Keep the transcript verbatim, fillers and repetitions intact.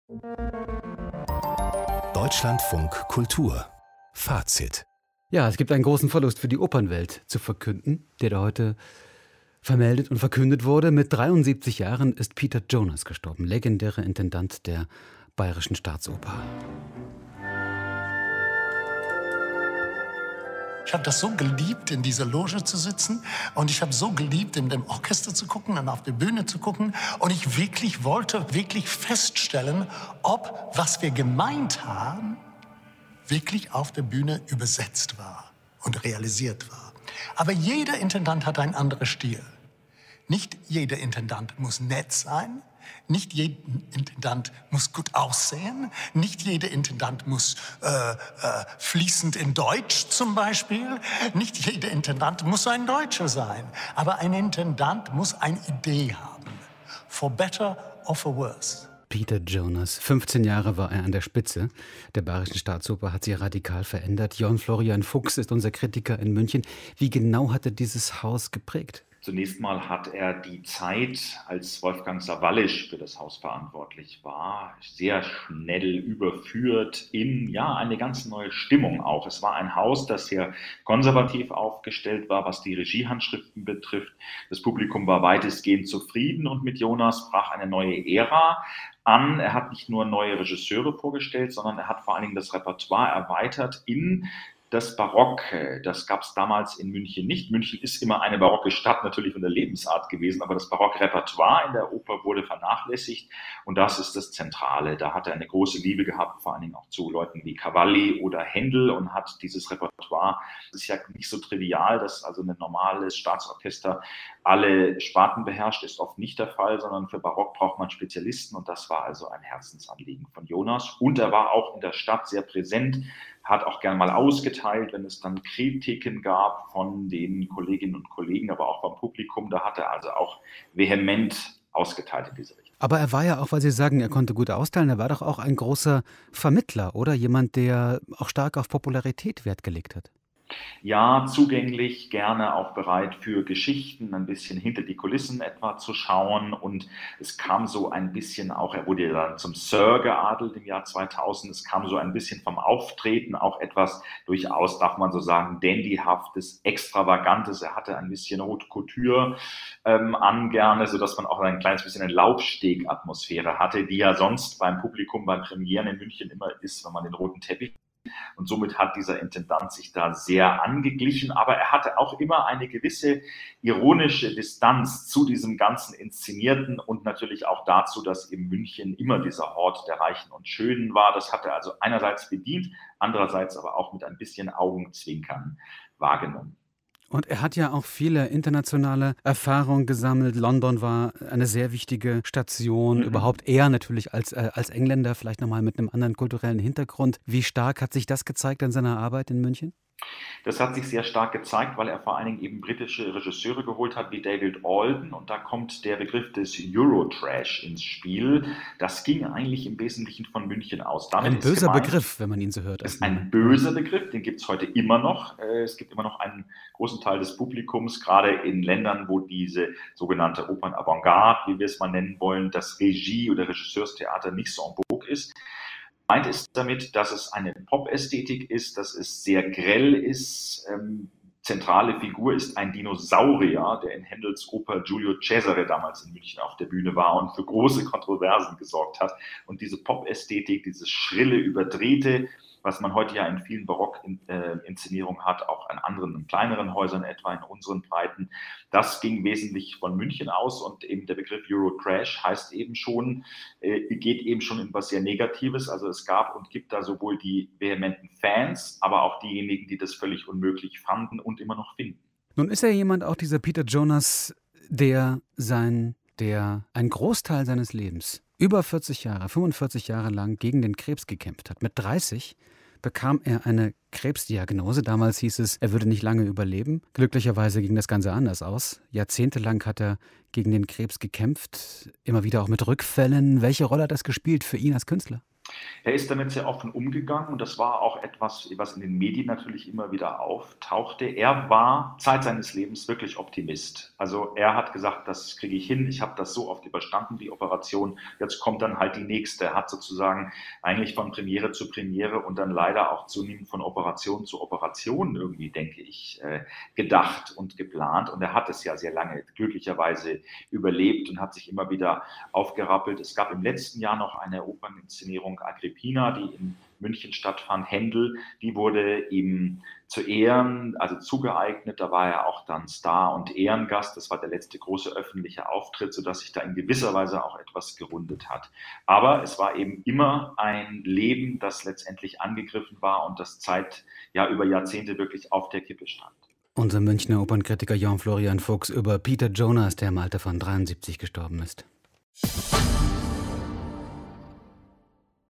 Deutschlandfunk Kultur Fazit. Ja, es gibt einen großen Verlust für die Opernwelt zu verkünden, der da heute vermeldet und verkündet wurde. Mit dreiundsiebzig Jahren ist Peter Jonas gestorben, legendärer Intendant der Bayerischen Staatsoper. Ich habe das so geliebt, in dieser Loge zu sitzen, und ich habe so geliebt, in dem Orchester zu gucken und auf der Bühne zu gucken, und ich wirklich wollte wirklich feststellen, ob was wir gemeint haben, wirklich auf der Bühne übersetzt war und realisiert war. Aber jeder Intendant hat einen anderen Stil. Nicht jeder Intendant muss nett sein. Nicht jeder Intendant muss gut aussehen. Nicht jeder Intendant muss äh, äh, fließend in Deutsch zum Beispiel. Nicht jeder Intendant muss ein Deutscher sein. Aber ein Intendant muss eine Idee haben. For better or for worse. Peter Jonas, fünfzehn Jahre war er an der Spitze der Bayerischen Staatsoper, hat sie radikal verändert. Jörn Florian Fuchs ist unser Kritiker in München. Wie genau hat er dieses Haus geprägt? Zunächst mal hat er die Zeit, als Wolfgang Sawallisch für das Haus verantwortlich war, sehr schnell überführt in ja eine ganz neue Stimmung auch. Es war ein Haus, das sehr konservativ aufgestellt war, was die Regiehandschriften betrifft. Das Publikum war weitestgehend zufrieden, und mit Jonas brach eine neue Ära an. Er hat nicht nur neue Regisseure vorgestellt, sondern er hat vor allen Dingen das Repertoire erweitert in das Barock. Das gab es damals in München nicht. München ist immer eine barocke Stadt, natürlich von der Lebensart gewesen, aber das barocke Repertoire in der Oper wurde vernachlässigt, und das ist das Zentrale. Da hat er eine große Liebe gehabt, vor allen Dingen auch zu Leuten wie Cavalli oder Händel, und hat dieses Repertoire, das ist ja nicht so trivial, dass also ein normales Staatsorchester alle Sparten beherrscht, ist oft nicht der Fall, sondern für Barock braucht man Spezialisten, und das war also ein Herzensanliegen von Jonas. Und er war auch in der Stadt sehr präsent, hat auch gern mal ausgeteilt, wenn es dann Kritiken gab von den Kolleginnen und Kollegen, aber auch vom Publikum. Da hat er also auch vehement ausgeteilt in diese Richtung. Aber er war ja auch, weil Sie sagen, er konnte gut austeilen, er war doch auch ein großer Vermittler, oder? Jemand, der auch stark auf Popularität Wert gelegt hat. Ja, zugänglich, gerne auch bereit für Geschichten, ein bisschen hinter die Kulissen etwa zu schauen, und es kam so ein bisschen auch, er wurde ja dann zum Sir geadelt im Jahr zweitausend, es kam so ein bisschen vom Auftreten auch etwas durchaus, darf man so sagen, dandyhaftes, extravagantes, er hatte ein bisschen Haute Couture ähm, an gerne, sodass man auch ein kleines bisschen eine Laufsteg-Atmosphäre hatte, die ja sonst beim Publikum, bei Premieren in München immer ist, wenn man den roten Teppich. Und somit hat dieser Intendant sich da sehr angeglichen, aber er hatte auch immer eine gewisse ironische Distanz zu diesem ganzen Inszenierten und natürlich auch dazu, dass eben München immer dieser Hort der Reichen und Schönen war. Das hat er also einerseits bedient, andererseits aber auch mit ein bisschen Augenzwinkern wahrgenommen. Und er hat ja auch viele internationale Erfahrungen gesammelt. London war eine sehr wichtige Station. Mhm. Überhaupt er natürlich als, äh, als Engländer, vielleicht nochmal mit einem anderen kulturellen Hintergrund. Wie stark hat sich das gezeigt in seiner Arbeit in München? Das hat sich sehr stark gezeigt, weil er vor allen Dingen eben britische Regisseure geholt hat, wie David Alden. Und da kommt der Begriff des Eurotrash ins Spiel. Das ging eigentlich im Wesentlichen von München aus. Damit ein böser gemeint, Begriff, wenn man ihn so hört. Das ist ein böser Begriff, den gibt es heute immer noch. Es gibt immer noch einen großen Teil des Publikums, gerade in Ländern, wo diese sogenannte Opern-Avantgarde, wie wir es mal nennen wollen, das Regie- oder Regisseurstheater nicht so en vogue ist. Meint ist damit, dass es eine Pop-Ästhetik ist, dass es sehr grell ist. Ähm, zentrale Figur ist ein Dinosaurier, der in Händels Oper Giulio Cesare damals in München auf der Bühne war und für große Kontroversen gesorgt hat. Und diese Pop-Ästhetik, dieses schrille, überdrehte, was man heute ja in vielen Barock-Inszenierungen hat, auch an anderen, in kleineren Häusern, etwa in unseren Breiten. Das ging wesentlich von München aus, und eben der Begriff Eurotrash heißt eben schon, äh, geht eben schon in was sehr Negatives. Also es gab und gibt da sowohl die vehementen Fans, aber auch diejenigen, die das völlig unmöglich fanden und immer noch finden. Nun ist er jemand, auch dieser Peter Jonas, der sein, der einen Großteil seines Lebens, über vierzig Jahre, fünfundvierzig Jahre lang gegen den Krebs gekämpft hat. Mit dreißig bekam er eine Krebsdiagnose. Damals hieß es, er würde nicht lange überleben. Glücklicherweise ging das Ganze anders aus. Jahrzehntelang hat er gegen den Krebs gekämpft, immer wieder auch mit Rückfällen. Welche Rolle hat das gespielt für ihn als Künstler? Er ist damit sehr offen umgegangen und das war auch etwas, was in den Medien natürlich immer wieder auftauchte. Er war Zeit seines Lebens wirklich Optimist. Also er hat gesagt, das kriege ich hin, ich habe das so oft überstanden, die Operation, jetzt kommt dann halt die nächste. Er hat sozusagen eigentlich von Premiere zu Premiere und dann leider auch zunehmend von Operation zu Operation irgendwie, denke ich, äh, gedacht und geplant. Und er hat es ja sehr lange glücklicherweise überlebt und hat sich immer wieder aufgerappelt. Es gab im letzten Jahr noch eine Operninszenierung Agrippina, die in München stattfand, Händel, die wurde ihm zu Ehren, also zugeeignet, da war er auch dann Star und Ehrengast, das war der letzte große öffentliche Auftritt, sodass sich da in gewisser Weise auch etwas gerundet hat. Aber es war eben immer ein Leben, das letztendlich angegriffen war und das Zeit, ja über Jahrzehnte wirklich auf der Kippe stand. Unser Münchner Opernkritiker Jean-Florian Fuchs über Peter Jonas, der im Alter von dreiundsiebzig gestorben ist.